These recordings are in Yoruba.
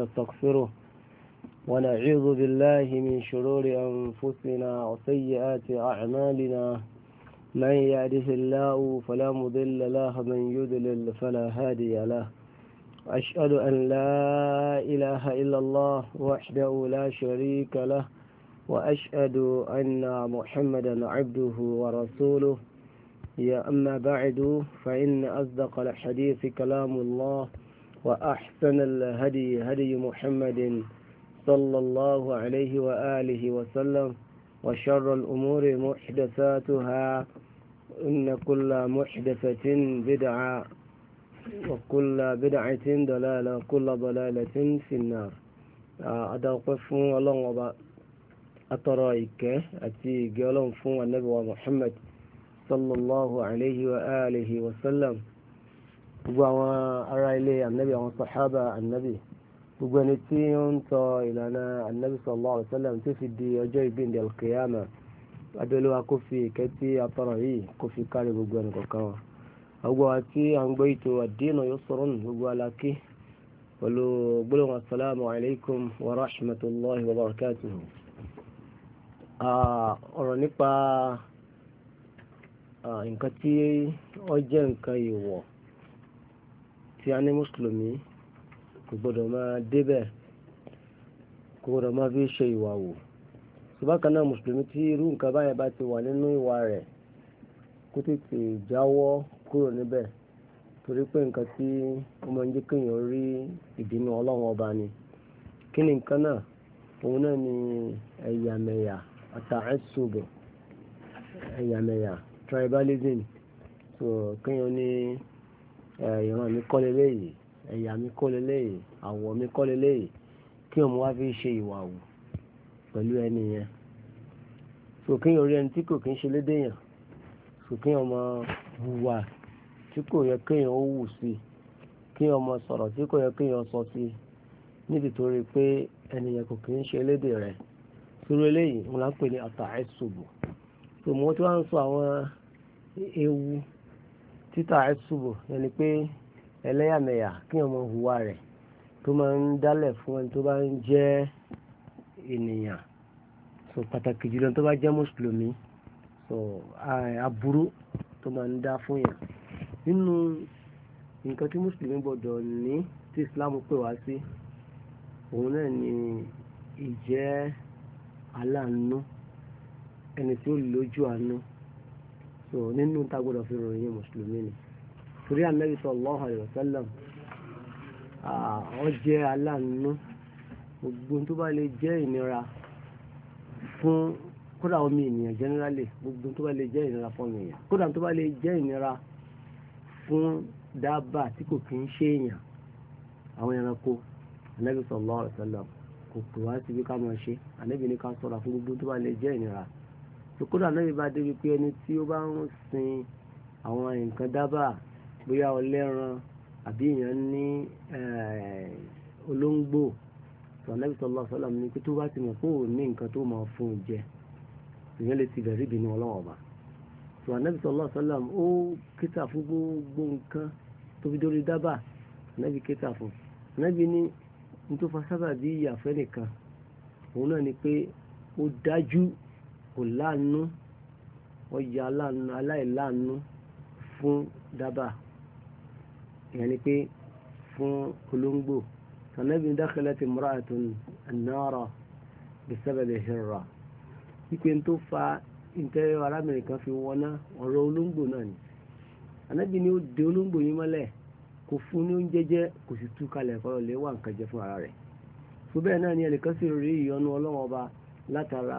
ونستغفره ونعوذ بالله من شرور أنفسنا وسيئات أعمالنا من يهده الله فلا مضل له من يضلل فلا هادي له أشهد أن لا إله إلا الله وحده لا شريك له وأشهد أن محمدا عبده ورسوله يا أما بعد فإن أصدق الحديث كلام الله وأحسن الهدي هدي محمد صلى الله عليه وآله وسلم وشر الأمور محدثاتها إن كل محدثة بدعة وكل بدعة ضلالة وكل ضلالة في النار أدوقف الله وبا أترايك أتي قولهم فون النبي محمد صلى الله عليه وآله وسلم وأرى إليه النبي والصحابة النبي وقنتين إلى النبي صلى الله عليه وسلم تفدي أجاي بين القيامة أدلوا كفي كتي أطرعي كفي كارب وقوان كوكاوا أقواتي أنبيت الدين يسر وقوالكي ولو السلام عليكم ورحمة الله وبركاته ọ̀rọ̀ nípa nǹkan tí ó jẹ́ nǹkan ìwọ̀ tí a ní mùsùlùmí kò gbọdọ̀ máa débẹ̀ kò gbọdọ̀ máa fi ṣe ìwà wò ṣùgbọ́n kan náà mùsùlùmí tí irú nǹkan báyẹn bá ti wà nínú ìwà rẹ̀ kó tètè jáwọ́ kúrò níbẹ̀ torí pé nǹkan tí ó máa ń jẹ́ kéèyàn rí ìbínú ọlọ́run ọba ni kí ni nǹkan náà òun náà ni ẹ̀yàmẹ̀yà àtàẹ́sùbù ẹ̀yàmẹ̀yà tribalism so kéèyàn ní ìran mi kọ́ leléyìí ẹ̀yà mi kọ́ leléyìí àwọ̀ mi kọ́ leléyìí kí ọmọ wa fi ṣe ìwà wò pẹ̀lú ẹni yẹn so kéèyàn rí ẹni tí kò kí ń ṣe lédè yàn so kéèyàn mọ hùwà tí kò yẹ kéèyàn ó wù sí kéèyàn mọ sọ̀rọ̀ tí kò yẹ kéèyàn sọ sí níbi tó rí pé ẹni yẹn kò kí ń ṣe lédè rẹ̀ sórí eléyìí wọn là ń pè ní àtàẹ́sùbù so mo tí wọ́n ń sọ àwọn ewu títà ẹ̀sùbù yẹni pé ẹlẹ́yàmẹ̀yà kí ọmọ hùwà rẹ̀ tó máa ń dálẹ̀ fún ẹni tó bá ń jẹ́ ènìyàn so pàtàkì jùlọ tó bá jẹ́ mùsùlùmí so aburú tó máa ń dá fún yàn nínú nǹkan tí mùsùlùmí gbọdọ̀ ní tí Islam pè wá sí òun náà ni ìjẹ́ aláàánú ẹni tí ó lójú àánú so nínú tá gbọdọ̀ fi ròyìn mùsùlùmí ni torí Ànábì sallallahu alaihi wasallam ó jẹ́ aláàánú gbogbo tó bá lè jẹ́ ìnira fún kódà ọmọ ènìyàn generally gbogbo tó bá lè jẹ́ ìnira fún ọmọ èèyàn kódà tó bá lè jẹ́ ìnira fún dábàá tí kò kí ń ṣe èèyàn àwọn ẹranko Ànábì sallallahu alaihi wasallam kò pè wá síbi ká máa ṣe Ànábì ní ká sọ̀rọ̀ fún gbogbo tó bá lè jẹ́ ìnira kódà Ànábì bá débi pé ẹni tí ó bá ń sin àwọn nǹkan dábàá bóyá ọlẹ́ran àbí èèyàn ní olóńgbò tó Ànábì sallallahu alaihi wasallam ní pé tó bá ti mọ̀ pé ò ní nǹkan tó máa fún un jẹ ìyẹn lè ti bẹ̀rẹ̀ ìbínú Ọlọ́run ọba tó Ànábì sallallahu alaihi wasallam ó kíta fún gbogbo nǹkan tó fi dórí dábàá Ànábì kíta fún Ànábì ní tó fa sábà bí ìyàfẹ́ nìkan òun náà ni pé ó dájú kò láàánú ọjà aláìláàánú fún dábàá ìyẹn ni pé fún olóńgbò Ànábì dakhalat imra'atun an-nara bisababi hirra wípé tó fa ìtẹ́ arábìnrin kan fi wọná ọ̀rọ̀ olóńgbò náà ni Ànábì ni ó de olóńgbò yín mọ́lẹ̀ kò fún ní oúnjẹ jẹ kò sì tú kalẹ̀ kọ́ lè wà nǹkan jẹ fún ara rẹ̀ tó bẹ́ẹ̀ náà ni ẹnìkan sì rí ìyọnu Ọlọ́run ọba látara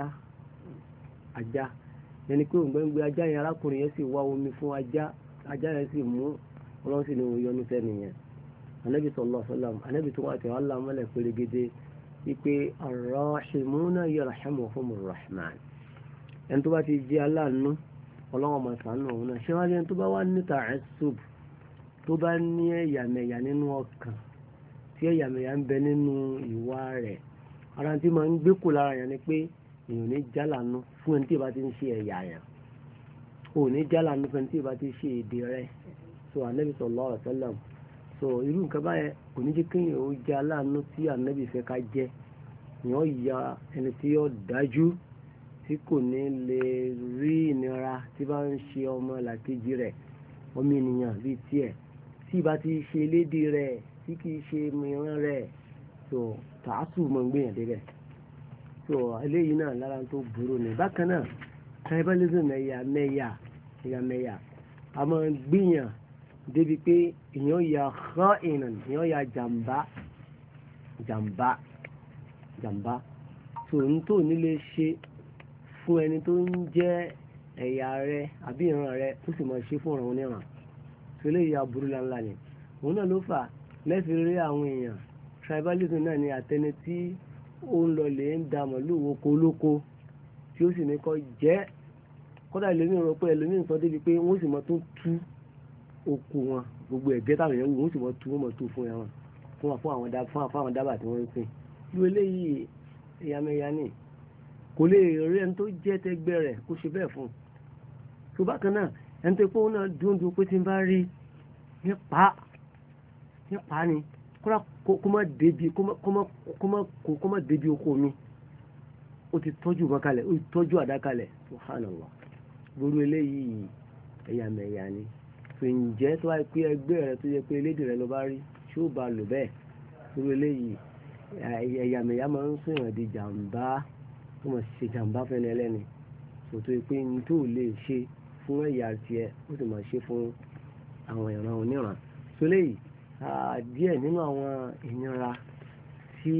ajá yẹni pé òǹgbẹ́ngbẹ́ ajá yẹn arákùnrin yẹn sì wá omi fún ajá yẹn sì mú Ọlọ́run sì ní ìyọnu sẹ́ni yẹn Ànábì sallallahu alaihi wasallam Ànábì tó wà tẹ̀ wá lámọ́lẹ̀ pérégedé wípé ar-rahimuna yarhamuhumur rahman ẹni tó bá ti jẹ́ aláàánú Ọlọ́run máa ṣàánú òun náà ṣé wá lẹ́ni tó bá wà ní ta'assub tó bá ní ẹ̀yàmẹ̀yà nínú ọkàn tí ẹ̀yàmẹ̀yà ń bẹ nínú ìwà rẹ̀ ara tí máa ń gbé kù lára yẹn ni pé èèyàn ní jálànú fún ẹni tí ìbá ti ń ṣe ẹ̀yà yẹn ò ní jálànú fún ẹni tí ìbá ti ṣe èdè rẹ̀ so Ànábì sallallahu alaihi wasallam so irú nǹkan báyẹn kò ní jẹ́ kéèyàn ó jẹ́ aláàánú tí ànábì fẹ́ ká jẹ́, èèyàn ya ẹni tí yóò dájú tí kò ní lè rí ìnira tí bá ń ṣe ọmọ làkejì rẹ̀, ọmọ ènìyàn bíi tiẹ̀, tí ìbá ti ṣe lédi rẹ̀ tí kì í ṣe mìíràn rẹ̀, so tààtù mọ̀ ń gbìyànjú débẹ̀. so eléyìí náà lára tó burú ni. bákan náà tribalism ẹ̀yàmẹ̀yà a máa ń gbìyàn débi pé èèyàn ya khainan, èèyàn ya jàmbá so n tó nílé ṣe fún ẹni tó ń jẹ́ ẹ̀yà rẹ àbí ìran rẹ tó sì máa ṣe fún ọ̀ràn oníran, so eléyìí aburú ńláńlá ni. òun náà ló fà lẹ́sìn rí àwọn èèyàn tribalism náà ni àtẹni tí ó ń lọ lè ń da màlúù oko olóko tí ó sì ní kọ́ jẹ́ kódà ẹlòmíì rò pé ẹlòmíì sọ débi pé wọ́n sì mọ tó tú oko wọn gbogbo ẹ̀gẹ́ táwọn èèyàn wù wọ́n sì mọ tú wọ́n mọ tó fún ẹran fún àwọn dábàá tí wọ́n ń sìn. irú eléyìí ẹ̀yàmẹ̀yà ni kò lè rí ẹni tó jẹ́ tẹ́gbẹ́ rẹ̀ kó ṣe bẹ́ẹ̀ fún un. tó bákan náà ẹni tó pé òun náà dúndú pé tí ń bá rí nípa ni kó má débi oko mi, ó ti tọ́jú wọn kalẹ̀, ó ti tọ́jú àdá kalẹ̀, subhanallah. gbogbo eléyìí ẹ̀yàmẹ̀yà ni. ǹjẹ́ tó wáyé pé ẹgbẹ́ rẹ tó yẹ pé elédè rẹ ló bá rí ṣé ó bá lò bẹ́ẹ̀? gbogbo eléyìí ẹ̀yàmẹ̀yà máa ń sèyàn di jàǹbá, tó máa ṣe jàǹbá fẹ́ni ẹlẹ́ni, tó yẹ pé ní tó lè ṣe fún ẹ̀yà tiẹ̀ ó sì máa ṣe fún àwọn ìran oníran. so eléyìí díẹ̀ nínú àwọn ìnira tí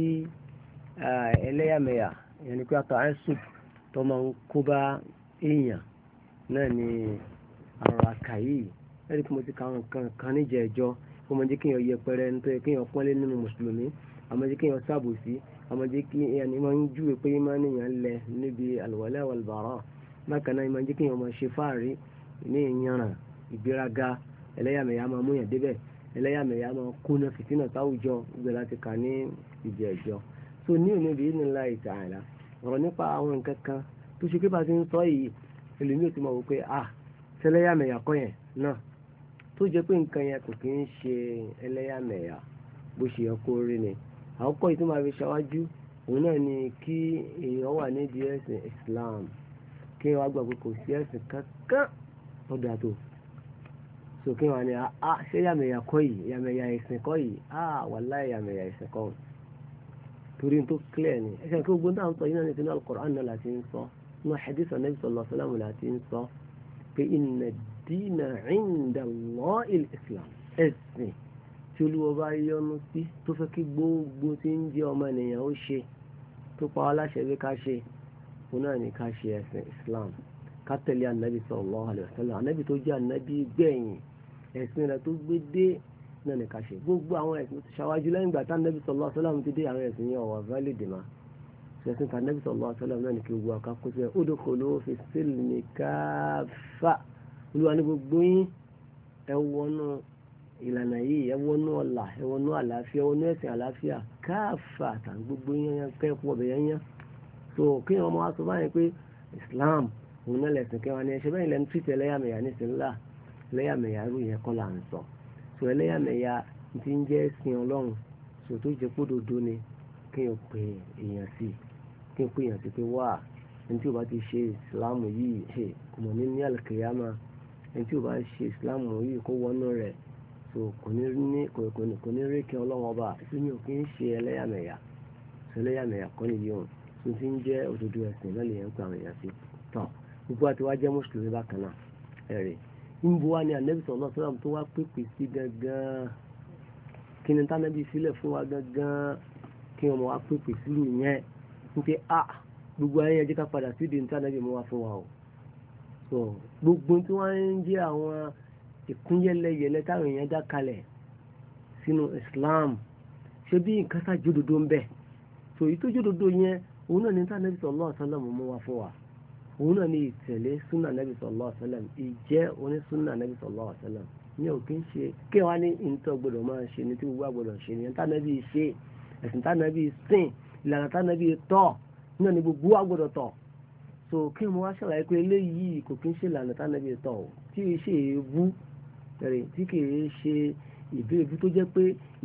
ẹlẹ́yàmẹ̀yà yẹn ni pé àtàásùb tó máa ń kó bá èèyàn náà ni àrùn àkàyè. ẹ̀rí kí mo ti ka àwọn kan níjẹ̀ ẹjọ́ kó máa jẹ́ kéèyàn yẹpẹrẹ ní tó yẹ kéèyàn pọ́nlé nínú mùsùlùmí, àmọ́ jẹ́ kéèyàn ṣàbòsí, àmọ́ jẹ́ kí ẹni máa ń júwe pé máa níyàn lẹ níbi al-wala wal-bara. bákan náà máa jẹ́ kéèyàn máa ṣe fáàrí ní ìyanràn ìgbéraga, ẹlẹ́yàmẹ̀yà máa mú yàn débẹ̀, ẹlẹ́yàmẹ̀yà máa kóná fìtínà táwùjọ gbé láti kà ní ìjẹ́ ẹjọ́. so ní òní bíi idhnillahi ta'ala ọ̀rọ̀ nípa àwọn nǹkan kan tó ṣe pé bá ti ń sọ yìí ẹlòmíì ti máa wò pé ṣẹlẹ́yàmẹ̀yà kọ́ yẹn náà, tó jẹ́ pé nǹkan yẹn kò kí ń ṣe ẹlẹ́yàmẹ̀yà bó ṣe yẹ kó rí ni. àkọ́kọ́ yìí tó máa fi ṣáwájú òun náà ni kí èèyàn wà nídìí ẹ̀sìn Islam, kí wọ́n gbà pé kò sí ẹ̀sìn kankan lọ́dọ̀ àtò. so kí wọ́n ní ṣé yàmẹ̀yà kọ́ yìí, yàmẹ̀yà ẹ̀sìn kọ́ yìí, wallahi yàmẹ̀yà ẹ̀sìn kọ́ torí tó clear ni. ẹ̀sìn kí gbogbo náà ń sọ yìí náà ní sinú al-Qur'an náà láti ń sọ, nínú hadith Nabi sallallahu alaihi wasallam láti ń sọ pé inna ad-dina 'inda Allahi al-Islam, ẹ̀sìn tí Olúwa bá yọ́nú sí tó fẹ́ kí gbogbo tí ń jẹ́ ọmọ ènìyàn ó ṣe, tó pa wá láṣẹ bí ká ṣe, òun náà ni ká ṣe ẹ̀sìn Islam, ká tẹ̀lé ànábì sallallahu alaihi wasallam, ànábì tó jẹ́ ànábì gbẹ̀yìn, ẹ̀sìn rẹ̀ tó gbé dé náà ni ká ṣe. gbogbo àwọn ẹ̀sìn tó ṣáwájú lẹ́yìn ìgbà tá ànábì sallallahu alaihi wasallam ti dé, àwọn ẹ̀sìn yẹn ọ̀wà valid mà. ẹ̀sìn tá ànábì sallallahu alaihi wasallam náà ni kí gbogbo àkàkọ́ sí ẹ̀ udkhulu fi silmi kaffa. Olúwa ní gbogbo yín ẹ wọnú ìlànà yìí, ẹ wọnú ọ̀la, ẹ wọnú àlàáfíà, ẹ wọnú ẹ̀sìn àlàáfíà káfà tàn gbogbo yẹn kẹ́kọ̀ọ́ ọ̀bẹ yẹn. so kí wọn máa sọ báyìí pé Islam òun náà lẹ̀sìn kẹwàá ní ẹṣẹ bẹ́ẹ̀ lẹ́nu tìtẹ̀ ẹlẹ́yàmẹ̀yà ní sinlá, ẹlẹ́yàmẹ̀yà irú yẹn kọ́ là ń sọ. so ẹlẹ́yàmẹ̀yà ti ń jẹ́ ẹ̀sìn Ọlọ́run, so tó jẹ́ kódodo ni kí n pè èèyàn sí, kí n pè èèyàn sí pé wá ẹni tí o bá ti ṣe Islam yìí kò mọ̀ ní al-qiyama, ẹni tí o bá ṣe Islam yìí kó wọnú rẹ̀, so kò ní rí kí Ọlọ́run ọba tí mi ò kí ń ṣe ẹlẹ́yàmẹ̀yà. so ẹlẹ́yàmẹ̀yà kọ́ nìyí òun tó ti ń jẹ́ òdodo ẹ̀sìn náà lè yẹn ń pa àwọn èèyàn sí. tọ́ gbogbo àti wá jẹ́ mùsùlùmí bákan náà ẹ̀rẹ̀ níbo wá ní Ànábì sallallahu alaihi wasallam tó wá pèpè sí gangan, kí ni tánàbí sílẹ̀ fún wa gangan, kí wọ́n wá pèpè sílù yẹn ń pé gbogbo ayé ẹjẹ́ ká padà sí ìdí ní tánàbí mú wa fún wa o. so gbogbo tí wọ́n ń jẹ́ àwọn ìkúnyẹlẹyẹlẹ táwọn èèyàn dá kalẹ̀ sínú Islam ṣe bí nǹkan tá jódodo ń bẹ, so èyí tó jódodo yẹn òun náà ní tánàbí sallallahu alaihi wasallam mú wa fún wa, òun náà ní ìtẹ̀lé súnà nàbì sallallahu alaihi wasallam, ìjẹ́ onísúnà nàbì sallallahu alaihi wasallam. ní òkè ń ṣe kí wọ́n á ní ìntọ́ gbọ́dọ̀ máa ṣe ní tí gbogbo àgbọ̀dọ̀ ṣe ní tánàbí ṣe, ẹ̀sìn tánàbí sìn, ìlànà tánàbí tọ̀ náà ní gbogbo àgbọ̀dọ̀ tọ̀. so kí wọ́n wá ṣàlàyé pé eléyìí kò kí ń ṣe ìlànà tánàbí tọ̀ tí kì í ṣe èébú rẹ̀, tí kì í ṣe ìbéèrè tó jẹ́ pé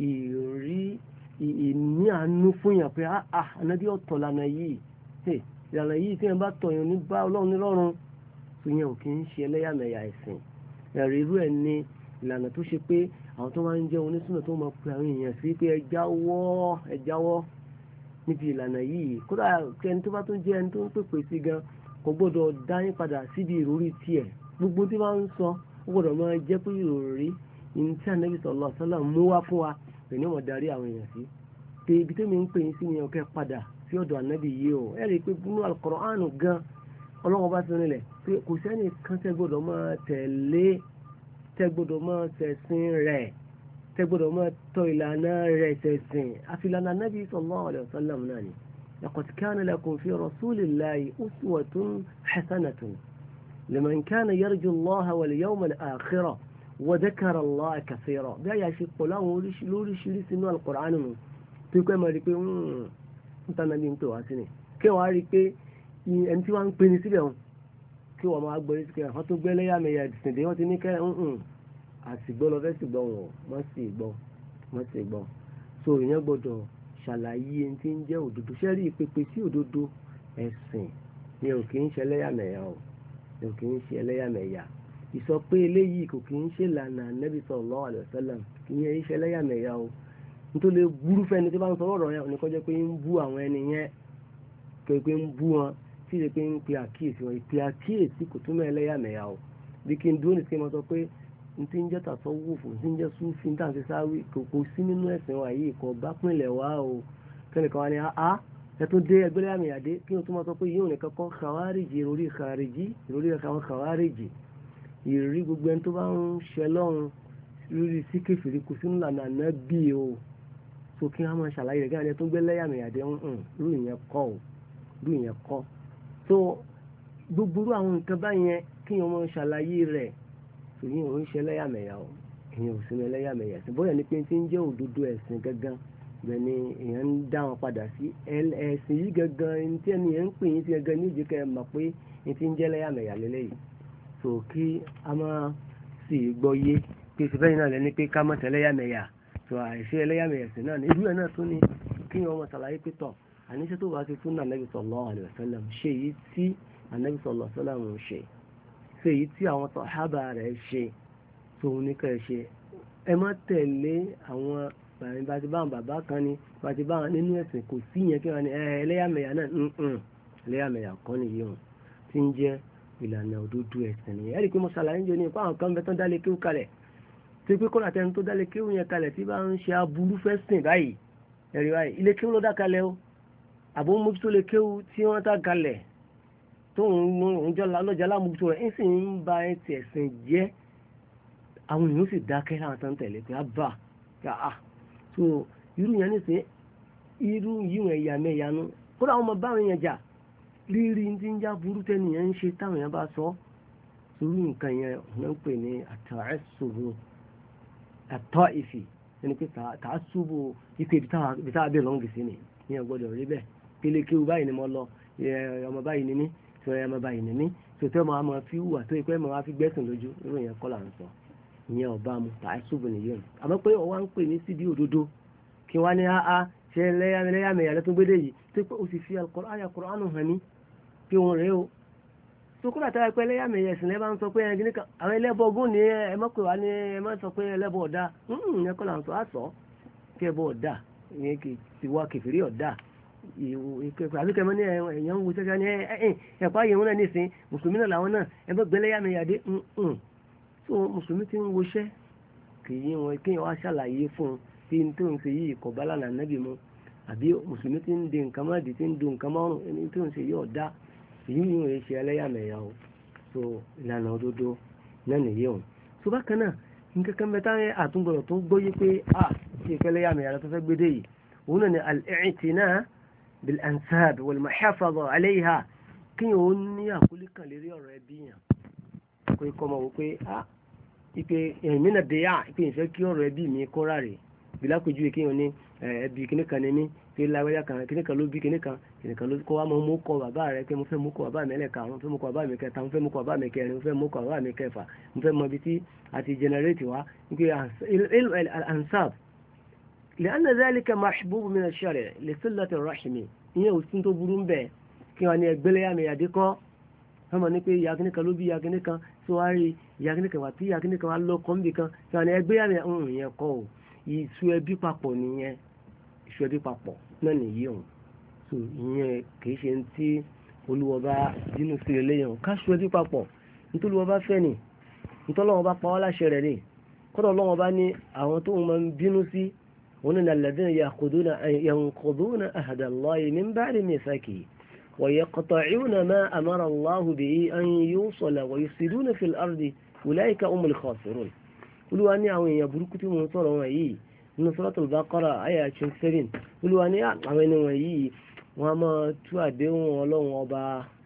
ìní àánú fún yàn pé ànábì ọ̀tọ̀ lànà yìí ìlànà yìí tí yẹn bá tọ̀ yàn ní bá ọlọ́run nírọ̀rùn tó yẹn ò kì í ṣe ẹlẹ́yàmẹ̀yà ẹ̀sìn ẹ̀rí irú ẹ̀ ní ìlànà tó ṣe pé àwọn tó máa ń jẹ́ onísùnà tó máa pe àwọn èèyàn sí pé ẹ jáwọ́ níbi ìlànà yìí kódà ẹni tó bá tún jẹ́ ẹni tó ń pèpè sí gan kò gbọ́dọ̀ dá yín padà síbi ìròrí tiẹ̀ gbogbo tí wọ́n ń sọ ó gbọ́dọ̀ máa jẹ́ pé ìròrí ní tí Ànábì sallallahu alaihi wasallam mú wá fún wa pẹ̀lú ọmọ darí àwọn èèyàn sí pé ibi tó mi ń pè yín sí ni ọkẹ́ padà sí ọ̀dọ̀ Ànábì yìí o ẹ rí i pé nínú Al-Qur'an gan ọlọ́wọ́n bá fi rinlẹ̀ pé kò sẹ́ni kan tẹ́ gbọ́dọ̀ máa tẹ̀lé tẹ́ gbọ́dọ̀ máa tẹ̀sìn rẹ̀ tẹ́ gbọ́dọ̀ máa tọ ìlànà rẹ̀ tẹ̀sìn àfìlànà Ànábì sallallahu alaihi wasallam náà ni laqad kana lakum fi rasulillahi uswatun hasanatun liman kana yarju Allaha wal yawmal akhira wa dhakara Allaha kathira bí a yà ṣe pọ̀ láwọn lóríṣiríṣi inú Al-Qur'an nù tó kọ́ ẹ̀ máa rí i pé ń tàn náà bí ń pè wá sí ni kí wọ́n á rí i pé ẹni tí wọ́n ń pè ní síbẹ̀ wọn kí wọ́n máa gbọ́ yìí wọ́n tó gbé lẹ́yàmẹ̀yà ìsìndé wọ́n ti ní kẹ́ àsìgbọ́ lọ fẹ́ sì gbọ́ wọn wọ́n sì gbọ́ so ìyẹn gbọ́dọ̀ ṣàlàyé ẹni tí ń jẹ́ òdodo ṣẹ́rí ìpèpè sí òdodo ẹ̀sìn ni ò kì í ṣe ẹlẹ́yàmẹ̀yà o ni ò kì í ṣe ẹlẹ́yàmẹ̀yà ìsọ pé eléyìí kò kì í ṣe lànà Ànábì sallallahu alaihi wasallam kì í ṣe ẹlẹ́yàmẹ̀yà o nítorí burú fẹ́ni tí bá ń sọ ọ̀rọ̀ yẹn oníkọ́ jẹ́ pé ń bú àwọn ẹni yẹn pé ń bú wọn tí ìṣe pé ń pe àkíyèsí wọn ìpe àkíyèsí kò túmọ̀ ẹlẹ́yàmẹ̀yà o bí kí n dúró ní kí n mọ sọ pé n ti ń jẹ́ tasawufu n ti ń jẹ́ súfì n tàn sí sáwí kò sí nínú ẹ̀sìn wa yìí kò bá pínlẹ̀ wá o kẹ́nìkan wá ní ẹ tún dé ẹgbẹ́ lẹ́yàmẹ̀yà dé kí n tún mọ sọ pé yíò nìkan kọ́ kàwárìjì ìròrí àwọn kàwárìjì ìrírí gbogbo ẹni tó bá ń ṣe lọ́run lórí sí kèfèrí kò sínú lànà Ànábì o so kí wọ́n máa ṣàlàyé rẹ̀ kí wọ́n tó gbé lẹ́yàmẹ̀yà dé rú ìyẹn kọ́ so gbogbo àwọn nǹkan báyẹn kí wọ́n máa ṣàlàyé rẹ̀ so yín ò ń ṣe lẹ́yàmẹ̀yà o èèyàn ò sínú lẹ́yàmẹ̀yà ẹ̀sìn bóyá ní pé tí ń jẹ́ òdodo ẹ̀sìn gangan bẹ́ẹ̀ ni èèyàn ń dá wọn padà sí ẹ̀sìn yìí gangan ní tí ẹni yẹn ń pè yín sí gangan ní ìdí kẹ́ ẹ mọ̀ pé ní ti ń jẹ́ lẹ́yàmẹ̀yà lélẹ́yìí so kí a máa sì gbọ́ yé pé ìsìnkú yìí náà lẹ́ni pé ká mọ̀ tẹ́lẹ́yàmẹ̀yà so àìṣe ẹlẹ́yàmẹ̀yà ẹ̀sìn náà irú ẹ̀ náà tún ni kí wọ́n mọ̀ ṣàlàyé pé tọ̀ àníṣe tó bá ti fún Ànábì sallallahu alaihi wasallam ṣe èyí tí Ànábì sallallahu alaihi wasallam ṣe èyí tí àwọn sàhábà rẹ̀ ṣe tó ní ká ẹ ṣe ẹ má tẹ̀lé àwọn bá ti bá àwọn bàbá kan ni bá ti bá àwọn nínú ẹ̀sìn kò sí yẹn kí wọ́n ní ẹlẹ́yàmẹ̀yà náà ẹlẹ́yàmẹ̀yà kọ́ nìyí hàn tí ń jẹ́ ìlànà òdodo ẹ̀sìn nìyẹn ẹ̀rí pé mo ṣàlàyé ń jẹ́ ní ipá àwọn kan bẹ tán dálé kéwú kalẹ̀ tí pé kọ́nà tẹni tó dálé kéwú yẹn kalẹ̀ tí bá ń ṣe aburú fẹ́ sìn báyìí ẹ̀rí báyìí ilé kéwú ló dá kalẹ̀ o àbò mójútó lè kéwú tí wọ́n dá kalẹ̀ tó ń lọ́jà lámójútó rẹ̀ ń sì ń ba ẹtì ẹ̀sìn jẹ́ àwọn èèyàn sì dákẹ́ láwọn tó ń tẹ̀lé pé á bà á so irú yẹn nísìn irú yíwọ̀n ẹ̀yà mẹ́yanu kódà àwọn ọmọ báwọn yẹn jà rírí tí ń já burú tẹ́nìyàn ń ṣe táwọn yẹn bá sọ sórí nǹkan yẹn wọ́n ń pè ní àtàṣùbù àtọ́ ìfì ẹni pé tàṣùbù ike ibi táwa bẹ̀ lọ́ngì sí ni ní ọgbọ́dọ̀ rí bẹ́ẹ̀ kélékéwu báyìí ni mo lọ ọmọ báyìí ni mí sọ ọmọ báyìí ni mí sọtẹ́ ọmọ àmọ́ fi wùwà tó ikú ẹ̀ máa fi gbẹ́sìn lójú irú yẹn kọ́ là ń sọ ìyẹn ọba mu tàṣùbù nìyẹn àmọ́ pé ọwọ́ ń pè ní síbi òdodo kí wọ́n ní ṣe lẹ́yàmẹ̀yà lẹ́tún gbédè yìí tó pé ó sì fi Al-Qur'an hàn ní pé òun rèé o tó kúrò àtàwọn ẹgbẹ́ lẹ́yàmẹ̀yà ẹ̀sìn lẹ́bàá ń sọ pé ẹni nìkan àwọn ẹlẹ́bọ ogún ni ẹ má pè wá ní ẹ má sọ pé ẹlẹ́bọ ọ̀dà ìyẹn kọ́ là ń sọ àsọ kí ẹbọ ọ̀dà ìyẹn kì í wá kẹfìrí ọ̀dà àbí kẹmọ ní ẹ̀yàn ń wo sẹ́kẹ́ ní ẹ̀pá yẹn wọn náà nísìn mùsùlùmí náà làwọn náà ẹ bọ́ gbé lẹ́yàmẹ̀yà dé tó mùsùlùmí ti ń woṣẹ́ kì í wọn kí wọn ṣàlàyé fún un tí n tó ń ṣe yìí kọ̀ bá lànà nábì mu àbí mùsùlùmí ti ń de nǹkan má di ti ń do nǹkan márùn ẹni tó ń ṣe yìí ọ̀dá èyí ni wọ́n ṣe ẹlẹ́yàmẹ̀yà o so ìlànà òdodo náà nìyí o so bákan náà nǹkan kan mẹ́ta yẹn àtúngbọ̀rọ̀ tó gbóyè pé ṣe ẹlẹ́yàmẹ̀yà tó fẹ́ gbédè yìí òun náà ni al-i'tina bil-ansab wal-muhafaza alayha kí yẹn ó ní àkólé kan lérí ọ̀rọ̀ ẹbí yàn kó ikọ́ ọmọ wò pé ipe ẹ̀mínà dẹ́yà ipe ìfẹ́ kí ọ̀rọ̀ ẹbí mi kọ́ra rè bílápẹ̀jú kí yẹn ní ẹbí kíní kan ní mí pé lágbájá kan kíní kan ló bí kíní kan ló kó wá mọ́ mú kọ bàbá rẹ pé mo fẹ́ mú kọ bàbá mi ẹlẹ́ka mo fẹ́ mú kọ bàbá mi kẹta mo fẹ́ mú kọ bàbá mi kẹrin mo fẹ́ mú kọ bàbá mi kẹfà mo fẹ́ mọ ibi tí a ti generate wá wípé ansab لأن ذلك محبوب من الشرع لصلة الرحم ìyẹn ò sí tó burú ń bẹ̀ kí wọ́n ní ẹgbẹ́lẹ́yàmẹ̀ yàdíkọ́ wọ́n mọ̀ ní pé ìyá kíní kan ló bí ìyá kíní kan tó wá rí ìyá kíní kan wà tí ìyá kíní kan wá lọ́kọ́ níbi kan kí wọ́n ní ẹgbẹ́yàmẹ̀ ìyẹn kọ́ ò ìṣù ẹbí papọ̀ nìyẹn ìṣù ẹbí papọ̀ náà nìyí òun so ìyẹn kìí ṣe tí olúwa bá dínú sí eléyàn ká ṣù ẹbí papọ̀ nítorí olúwa bá fẹ́ ni nítorí ọlọ́wọ́ bá pa wá láṣẹ rẹ̀ ni kọ́dọ̀ ọlọ́wọ́ bá ní àwọn tó máa ń bínú sí ومن الذين ينقضون عهد الله من بعد ميثاقه ويقطعون ما أمر الله به أن يوصل ويفسدون في الأرض أولئك هم الخاسرون قلوا أني أوين يبركتي من صورة وعي من سورة البقرة آية 27 قلوا أني أوين وعي وما تؤدون ولون وبا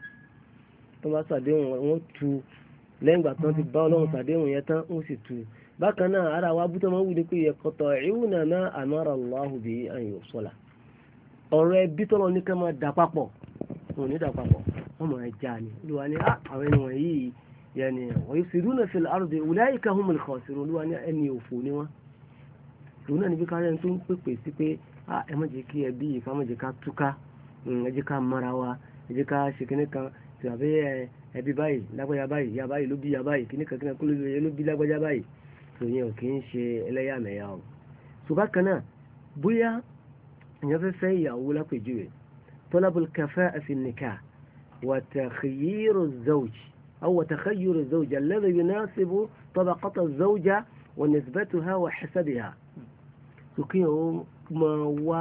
ثم تؤدون وتو لين بطن تبا ولون تؤدون يتان وستو bákan náà ara wa bú tó máa wù ní pé yaqta'una ma amara Allahu bihi an yusala ọ̀rọ̀ ẹbí tọ́lọ ní ká máa dà papọ̀ wọn ní dà papọ̀ wọ́n máa já ni olúwa ní àwọn ẹni wọ̀nyí yẹni wa yufsiduna fil ardi ulaika humul khasirun olúwa ní ẹni òfò ní wọn òun náà níbi káyọ̀ tó ń pèpè sí pé ẹ má jẹ́ kí ẹbí yìí ká má jẹ́ ká túká ẹ jẹ́ ká mara wa ẹ jẹ́ ká ṣe kíní kan tàbí ẹbí báyìí lágbájá báyìí ìyá báyìí ló bí ìyá báyìí kíní kan kó ló bí lágbájá báyìí tòyìn ò kì í ṣe ẹlẹ́yàmẹ̀yà o ṣùgbọ́n kan náà bóyá èèyàn fẹ́ fẹ́ ìyàwó lápèjúwe talabul kafa'a fi nikah wa takhyiru az-zawj aw takhyiru az-zawj alladhi yunasibu tabaqata az-zawja wa nisbataha wa hasabiha sókè ó máa wá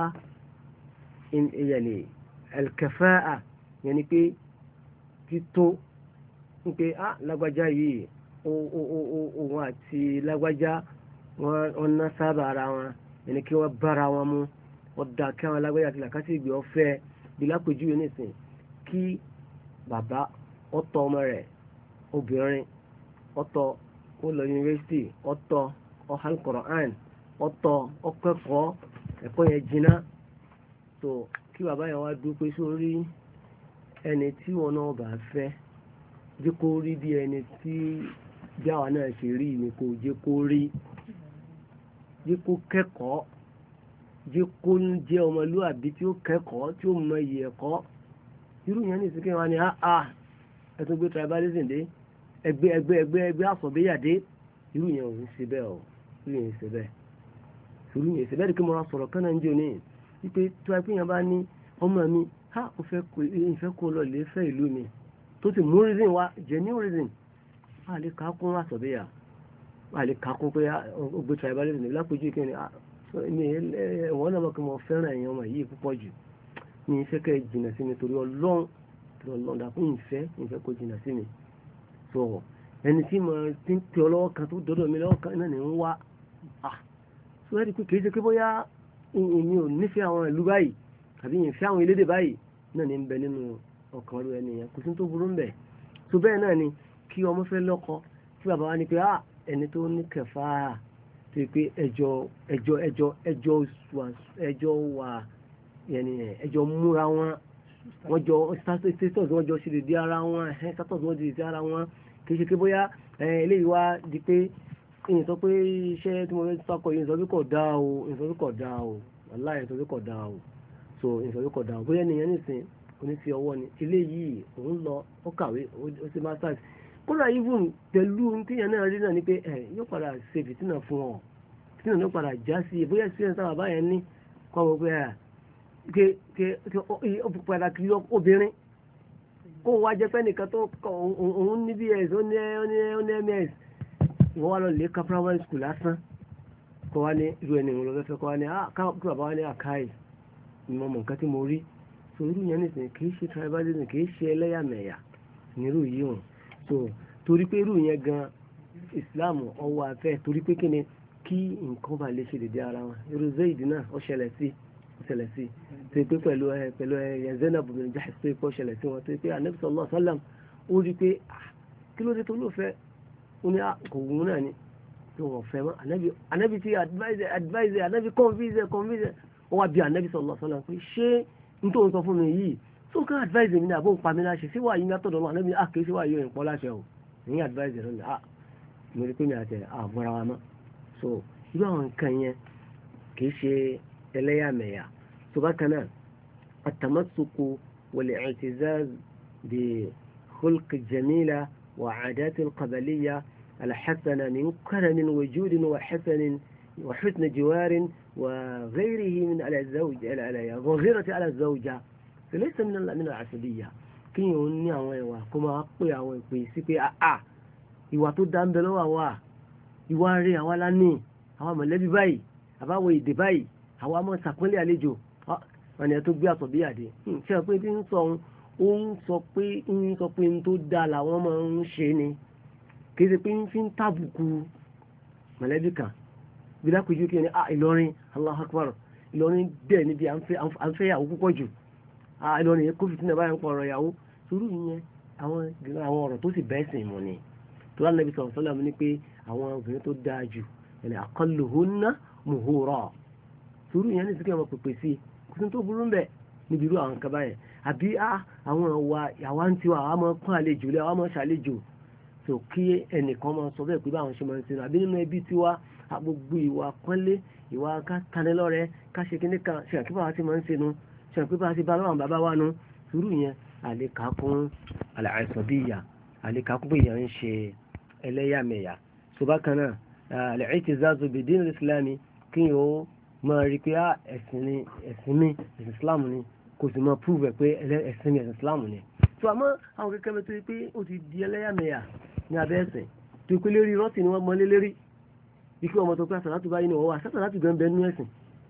yani al-kafa'a yani pé tító ń pé lágbájá yìí òun àti lágbájá wọn ná sábà ara wọn ẹni kí wọ́n bára wọn mú wọ́n dá kí àwọn lágbájá àti làkàtì ìgbé ọ̀fẹ́ bí lápèjúwe nìsín kí bàbá ọ̀tọ̀ ọmọ rẹ̀ obìnrin ọ̀tọ̀ ó lọ yunifásitì ọ̀tọ̀ ọ̀hán Qur'an ọ̀tọ̀ ọ̀kẹ́kọ̀ọ́ ẹ̀kọ́ yẹn jiná tó kí bàbá yẹn wá dúpẹ́ sórí ẹni tí wọn náà bá fẹ́ jẹ́ kó rí bí ẹni tí bí àwa náà ṣe rí ni kò jẹ́ kó rí jẹ́ kó kẹ́kọ̀ọ́ jẹ́ kó jẹ́ ọmọlúwàbí tí ó kẹ́kọ̀ọ́ tí ó mọ iyì ẹ̀kọ́ irú yẹn ní ìsìnkú wa ni ẹtún gbé tribalism dé ẹgbẹ́ àsọ̀bẹ́yàdé irú yẹn ò ń ṣe bẹ́ẹ̀ o irú yẹn ṣe bẹ́ẹ̀ irú yẹn ṣe bẹ́ẹ̀ ni kí mo ra sọ̀rọ̀ kánà ń jò ní wípé tó a pé yẹn bá ní ọmọ mi ó fẹ́ kó lọ lè fẹ́ ìlú mi tó ti mú reason wá genuine reason a lè kakún àsọ̀bẹ́yà a lè kakún pé ó gbé tribalism lápèjú kí ni ẹ̀wọ̀n náà mọ̀ kí mo fẹ́ràn ẹ̀yàn ọmọ yìí púpọ̀ jù ní ìfẹ́ kẹ́ jìnà sí mi torí ọlọ́run dàkún ìfẹ́ kó jìnà sí mi sọ̀rọ̀ ẹni tí mo ti ń pè ọ lọ́wọ́ kan tó dọ́dọ̀ mi lọ́wọ́ kan náà ní ń wá sọ ẹ́ di pé kì í ṣe pé bóyá èmi ò nífẹ̀ẹ́ àwọn ìlú báyìí àbí ìfẹ́ àwọn elédè báyìí náà ní ń bẹ nínú ọkàn ọdún ẹni yẹn kò sí tó burú ń bẹ tó bẹ́ẹ̀ náà ni kí ọmọ fẹ́ lọ́kọ tí bàbá wa ní pé ẹni tó ní kẹfà tó yẹ pé ẹjọ́ wà ẹjọ́ múra wọ́n jọ status wọ́n jọ ṣe lè di ara wọn status wọ́n di ara wọn kì í ṣe pé bóyá eléyìí wá di pé èyàn sọ pé iṣẹ́ tí mo fẹ́ sọ́kọ̀ yìí sọ pé kò dáa o wàláhì sọ pé kò dáa o so ìsọ pé kò dáa o bóyá ènìyàn nìsín oníṣẹ́ ọwọ́ ni eléyìí òun lọ ó kàwé ó ṣe masters kódà even pẹ̀lú tíyẹn náà rí náà ni pé yóò padà ṣe fìtínà fún ọ fìtínà ló padà já sí bóyá experience táwọn àbáyẹn ní kọ́ ọ pé ó padà kiri obìnrin kó wá jẹ́ pé nìkan tó òun ní bs ó ní ms wọ́n wá lọ lè ka primary school lásán kọ́ wá ní irú ẹni ìwọ̀n lọ́fẹ́ kọ́ wá ní kí bàbá wá ní àkáì ni mo mọ̀ nǹkan tí mo rí so irú yẹn nìsín kì í ṣe tribalism kì í ṣe ẹlẹ́yàmẹ̀yà nírú yìí hàn so torí pé irú yẹn gan Islam ọwọ́ afẹ́ torí pé kí ni kí nǹkan bá lè ṣe dédé ara wọn irú Zaid náà ó ṣẹlẹ̀ sí tó yẹ pé pẹ̀lú Zainab bin Jahsh tó yẹ pé ó ṣẹlẹ̀ sí wọn tó yẹ pé Ànábì sallallahu alaihi wasallam ó rí pé kí ló dé tó ló fẹ́ ó ní kò wù náà ni tó wọ́n fẹ́ mọ́ Ànábì ti advise Ànábì convince ó wá bí Ànábì sallallahu alaihi wasallam pé ṣé n tó ń sọ fún mi yìí tó kàn advice mi ní àbó ń pa mi láṣẹ sí wàá yín látọ̀dọ̀ náà Ànábì kì í sí wàá yóò ń pọ́ láṣẹ o ní advice rẹ̀ ní mo rí pé mi àti àmọ́ra wa mọ́ so irú àwọn nǹkan yẹn kì í ṣe ẹlẹ́yàmẹ̀yà tó bá kan náà at-tamassuku wal-i'tizaz bi khulq jamila wa 'adat al-qabaliyya al-hasana min karamin wa judin wa hasanin wa husn jiwarin wa ghayrihi min al-zawj al-ghirati ala az-zawja laysa min al-'asabiyya kí yóò ní àwọn ìwà kó máa pè àwọn ìpè sí pé ìwà tó dá ń bẹ lọ́wọ́ àwa ìwà rẹ̀ àwa la ní àwọn mọ̀lẹ́bí báyìí àbáwọ̀ èdè báyìí àwa mọ̀ sàpínlẹ̀ àlejò wọn ni ẹ tó gbé àtọ̀ bí àdé ṣé pé tí ń sọ ó ń sọ pé ń tó dáa làwọn máa ń ṣe ni kì í ṣe pé ń fi ń tàbùkù mọ̀lẹ́bí kan bí lápèjú kí ni Ìlọrin Allahu Akbar Ìlọrin bẹ́ẹ̀ níbi à ń fẹ́ yàwó púpọ̀ jù Ìlọrin yẹn kófìtì náà báyìí ń pọ̀ ọ̀rọ̀ yàwó sùúrù yẹn àwọn ọ̀rọ̀ tó sì bẹ́ẹ̀ sìn mọ́ ni tó Ànábì sallallahu alaihi wasallam ní pé àwọn obìnrin tó dáa jù ẹni aqalluhunna muhura sùúrù yẹn ní síkẹ́ ọmọ pèpè sí kò sí tó burú bẹ́ẹ̀ níbi irú àwọn kaba yẹn àbí àwọn àwa ń tiwa àwa máa pọ́n àlejò lé àwa máa ṣàlejò tó kí ẹnìkan máa sọ bẹ́ẹ̀ pé báwọn ṣe máa ń sinú àbí nínú ẹbí tiwa gbogbo ìwà pọ́nlé ìwà ká tanilọ́rẹ́ ká ṣe kíní kan ṣe àkíbà wa ti máa ń sinú ṣe àkíbà wa ti bá lọ́wọ́ bàbá wa nu sùúrù yẹn àlekà fún al-asabiyya àlekà fún bóyá ń ṣe ẹlẹ́yàmẹ̀yà ṣùgbọ́n kan náà al-i'tizazu bid-din al-islami kí yóò máa rí pé ẹ̀sìn mi ẹ̀sìn islam ni kò sì máa prove pé ẹ̀sìn mi ẹ̀sìn islam ni. tó àmọ́ àwọn kẹ́kẹ́ mi tó yẹ pé ó ti di ẹlẹ́yàmẹ̀yà ní abẹ́ ẹ̀sìn tó pé lérí rọ́ọ̀tì ni wọ́n mọ lé lérí ikú ọmọ tó pé àsàlátù báyìí ni wọ́n wà sàsàlátù gan bẹ́ẹ̀ nú ẹ̀sìn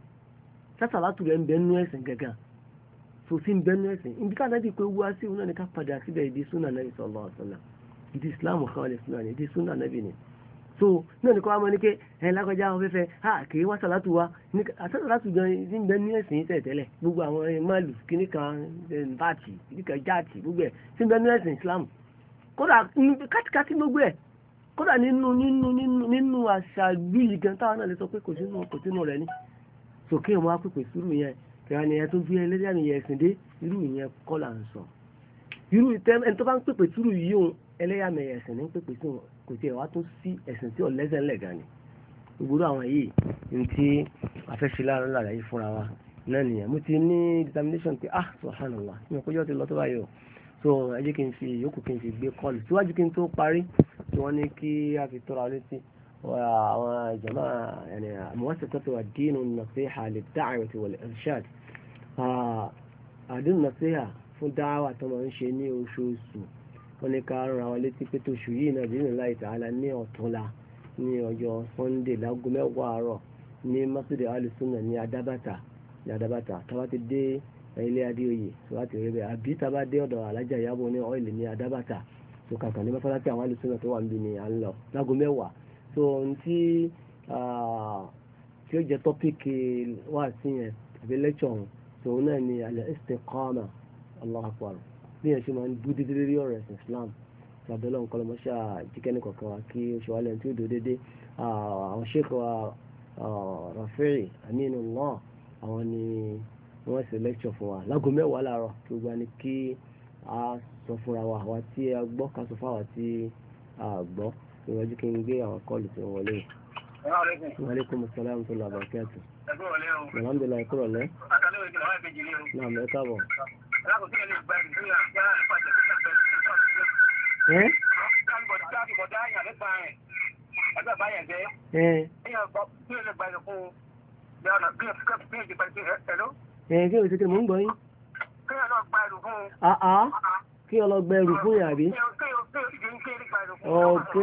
sàsàlátù gan bẹ́ẹ̀ nú ẹ̀sìn gẹ́gẹ́ tó sì ń bẹ́ẹ̀ nú ẹ̀sìn ibi ká nàbí pé wá sí òun náà ní ká padà síbẹ̀ ìdí súnà nàbì sallallahu alaihi wasallam ìdí islam kan lè súnà ní ìdí súnà nàbì ni so náà ní kọ́ wa mọ́ ní pé lágbájá wọn fẹ́fẹ́ kì í wá sàlátù wa sàlátù gan ti ń bẹ́ẹ̀ nú ẹ̀sìn tẹ̀tẹ́lẹ̀ gbogbo àwọn máàlù kíní kan báàtì kíní kan jáàtì gbogbo ẹ̀ ti ń bẹ́ẹ̀ nú ẹ̀sìn islam kódà kátikáti gbogbo ẹ̀ kódà nínú àṣà gbìyì gan táwọn náà lè sọ pé kò sínú rẹ̀ ní sòkè wọn á pèpè sírù yẹn kìí ni ẹ tó fi ẹlẹ́dàá mi yẹ ẹ̀sìn dé irú yẹn kọ́ là ń sọ irú ẹni tó bá ń pèpè sírù yìí òun ẹlẹ́yàmẹ̀yà ẹ̀sìn ní pèpè sí wọn kò tiẹ̀ wá tó sí ẹ̀sìn tí ọ̀lẹ́sẹ̀ ńlẹ̀ gan ni gbogbo àwọn yìí ní tí afẹ́ṣe láàrin lára yìí fúnra wa náà nìyẹn mo ti ní determination pé subhanallah mi ò kójọ́ ti lọ tó báyìí o so ẹ jẹ́ kí n fi yòókù kí n fi gbé kọ́ọ̀lù síwájú kí n tó parí tí wọ́n ní kí a fi tọ́ra létí àwọn ìjọba muwassatatu ad-din an-nasiha lid-da'wati wal-irshad àdín nasiha fún dáwà tó máa ń ṣe ní oṣooṣù wọ́n ní ká rán wa létí pé tóṣù yìí náà bi'idhnillahi ta'ala ní ọ̀túnla ní ọjọ́ sunday láago 10 àárọ̀ ní masjid al-sunnah ní adábàtà tábà ti dé ilé adéoyè tó láti rí bẹ́ẹ̀ àbí tábà dé ọ̀dọ̀ alájà ìyàbọ̀ ní ọ́ìlì ní adábàtà tó kàkàn ní mọ́sálásí àwọn al-sunnah tó wà níbi ní à ń lọ láago 10 so ohun tí ó jẹ́ tọ́píkì wà sí yẹn àbí lẹ́kṣọ̀ ọ̀hún tó náà ni al-istiqama Allahu akbar bí yẹn ṣe máa ń dúdú dédé rí ọ̀rọ̀ ẹ̀sìn Islam lábẹ́lẹ́ nǹkan lọ́mọṣẹ́ àjíkẹ́ni kọ̀ọ̀kan wa kí oṣù wa lẹ́yìn tí ó dò dédé àwọn sheikh wa Rafi'i Aminullah àwọn ni wọ́n ṣe lẹ́kṣọ̀ fún wa láago 10 láàárọ̀ kí gbogbo wa ní kí a sọ fúnra wa àwa tí a gbọ́ ká sọ fún àwa tí a gbọ́ ìwájú kí n gbé àwọn kọ́ọ̀lù tí wọ́n wọlé. Wa alaikum assalam wa rahmatullahi wa barakatuh. Alhamdulillah ìkúrọ̀ lẹ́. Náà mẹ́ káàbọ̀. Kí o ṣe kí mo ń gbọ́ yín. Kí o lọ gba ẹrù fún yàrá bí. Ok.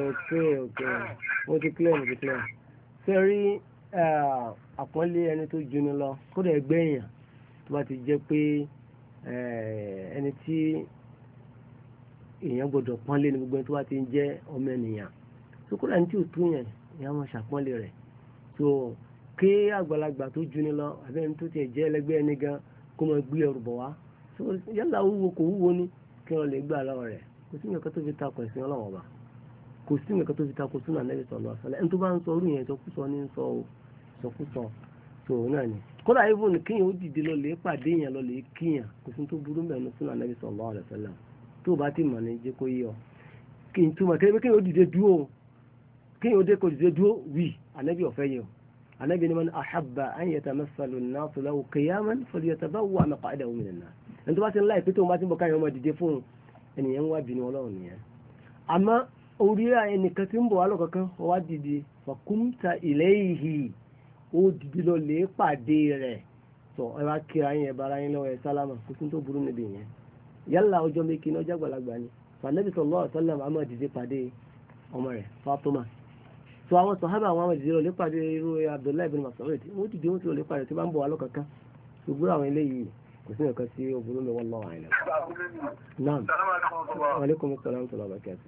Mo ti clear. Ṣé rí àpọ́nlé ẹni tó juni lọ kódà ẹgbẹ́ èèyàn tó bá ti jẹ́ pé ẹni tí èèyàn gbọ́dọ̀ pọ́nlé ní gbogbo ẹni tó bá ti ń jẹ́ ọmọ ènìyàn tó kódà ní tí ò tó yẹn èèyàn máa ṣàpọ́nlé rẹ̀ tó ké àgbàlagbà tó juni lọ àbẹ́ni tó tiẹ̀ jẹ́ ẹlẹgbẹ́ ẹni gan kó máa gbé ẹrù bọ̀ wá yálà wúwo kò wúwo ní kí wọ́n lè gbà lọ́wọ́ rẹ̀ kò sí nǹkan tó fi takò ẹ̀sìn Ọlọ́run Ọba kò sí nǹkan tó fi takò súnà Ànábì sallallahu alaihi wasallam ẹni tó bá ń sọ orú yẹn ìsọkúsọ ní ń sọ o ìsọkúsọ tó náà ni kódà even kíyàn ó dìde lọ lè pàdé yẹn lọ lè kíyàn kò sí tó burú mẹ́nu sínú Ànábì sallallahu alaihi wasallam tó bá ti mọ̀ ní jẹ́ kó yé ọ kí n túmọ̀ kí kíyàn ó dìde dúró kíyàn ó dé kó dìde dúró wì Ànábì ọ̀fẹ́ yẹn o Ànábì ni man ahabba an yatamathala an-nasu lahu qiyaman falyatabawwa' maq'adahu minan nar ẹni tó bá ti ń láì pé tó bá ti ń bọ̀ káyọ̀ ọmọ dìde fún ẹnìyẹn ń wá bínú Ọlọ́run nìyẹn àmọ́ orí ẹnìkan tí ń bọ̀ wá lọ́kọ̀ọ̀kan wá dìde fakumta ilayhi ó dìde lọ lè pàdé rẹ̀ tọ̀ ẹ bá kíra yín ẹ bára yín lọ́wọ́ ẹ sálámà kó tún tó burú níbi yẹn yálà ọjọ́ méjì ní ọjọ́ àgbàlagbà ni Ànábì sallallahu alaihi wasallam àmọ́ dìde pàdé ọmọ rẹ̀ Fátímà tó àwọn sàhábà àwọn àmọ́ dìde lọ lè pàdé irú Abdullahi ibn Mas'ud wọ́n dìde wọ́n ti lọ lè pàdé tí bá ń bọ̀ wá lọ́kọ̀ọ̀kan ṣùgbọ́n àwọn eléyìí kò sí nǹkan tí ó burú mi wallahu a'lam. Naam. Wa alaikum assalam wa rahmatullahi wa barakatuh.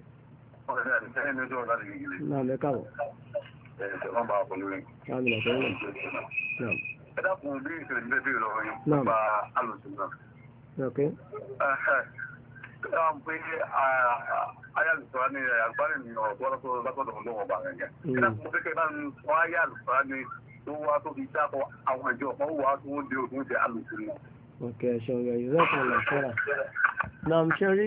Naam, ẹ káàbọ̀. Ẹ dákun bí ìṣẹ̀lẹ̀ ìgbẹ́ bí ìrọ̀ yìí nípa alùsùn náà. Okay. Pé ayálùsọ̀rọ̀ ní àgbáyé ní ọ̀gbọ́n lọ́sọ̀dọ̀ lọ́wọ́ bá rẹ̀ jẹ́. Ẹ dákun pé kẹ́ bá ń wọ́n ayálùsọ̀rọ̀ ní tó wá tó fi dákọ̀ àwọn ìjọ ọ̀pọ̀ wà tó ń dé òtún jẹ́ alùsùn náà. Okay, ṣeun yọ ìrọ́pọ̀lọ̀ fẹ́ra. Náà ṣe rí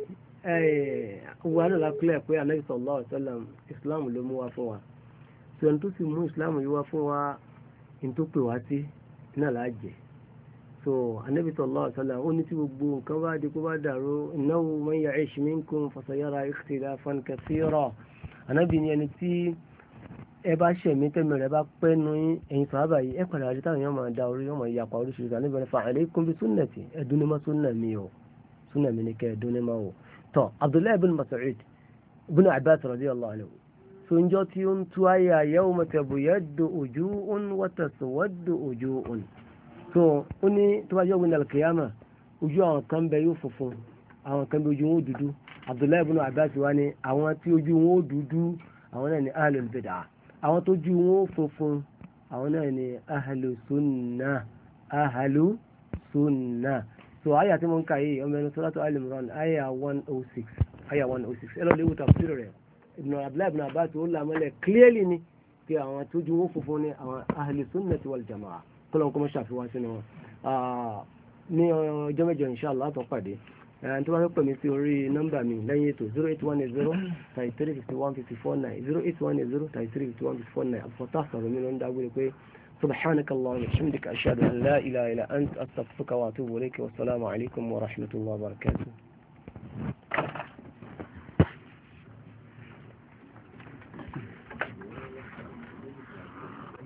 wà lọ́la clear pé Ànábì sallallahu alaihi wasallam Islam ló mú wa fún wa. So ẹni tó sì mú Islam yìí wá fún wa ní tó pè wá sí náà láàjẹ́. So Ànábì sallallahu alaihi wasallam ó ní tí gbogbo nǹkan bá di kó bá dàrú innahu man ya'ish minkum fasayara ikhtilafan kathira. Ànábì ní ẹni tí ẹ bá ṣẹ̀mí tẹ́mi rẹ̀ bá pẹ́ nu ẹ̀yin sàhábà yìí ẹ padà rí táwọn èèyàn máa da orí ọmọ ìyapa oríṣiríṣi Ànábì ní fa alaykum bi sunnati ẹ̀dúnnímọ̀ súnà mi o súnà mi ní kẹ́ ẹ̀dúnnímọ̀ o. tọ́ Abdullahi ibn Mas'ud ibn Abbas radiyallahu anhu sunjọ́ tí ó ń tú ayé yawma tabyaddu wujuhun wa taswaddu wujuhun. So ó ní tó bá jẹ́ ògùn al-qiyamah ojú àwọn kan bẹ yóò funfun àwọn kan bẹ ojú wọn ó dúdú. Abdullahi ibn Abbas wá ní àwọn tí ojú wọn ó dúdú àwọn náà ní ahlul bid'ah àwọn tó ju wọn ó funfun àwọn náà ni ahlu sunna. So àyà tí mo ń kà yìí ọmọ ẹni suratu Al-Imran àyà 106 ẹ lọ léwu tafsir rẹ̀ Abdullahi ibn Abbas ó làmọ́lẹ̀ clearly ni pé àwọn tó ju wọn ó funfun ni àwọn ahlu sunnati wal jamaa kọ́lọ́n kọ́ mọ́ ṣàfihàn sínú wọn. Ní ọjọ́ mẹ́jọ inshallah tó pàdé tó bá fẹ́ pè mí sí orí nọ́mbà mi lẹ́yìn ètò 08103351549 08103351549 àfọ̀tá sọ̀rọ̀ mi ló ń dágbére pé subhanakallahumma wa bihamdika ashhadu an la ilaha illa anta astaghfiruka wa atubu ilayk wa assalamu alaykum wa rahmatullahi wa barakatuh.